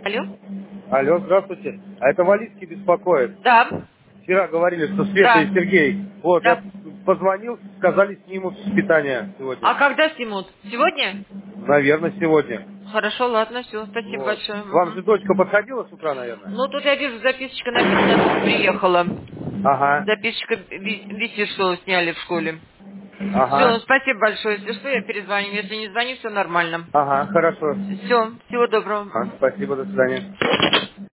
Алло? Алло, здравствуйте. А это Валицкий беспокоит. Да. Вчера говорили, что Света Да. и Сергей. Вот, я Да. позвонил, сказали, снимут с питания А сегодня. когда снимут? Сегодня? Наверное, сегодня. Хорошо, ладно, все, спасибо Вот. большое. Вам же Мгм. дочка подходила с утра, наверное? Ну, тут я вижу, записочка написана, что приехала. Ага, Записочка висит, что сняли в школе. Все, ага, спасибо большое. Если что, я перезвоню. Если не звоню, все нормально. ага, хорошо. Все, всего доброго. Спасибо, до свидания.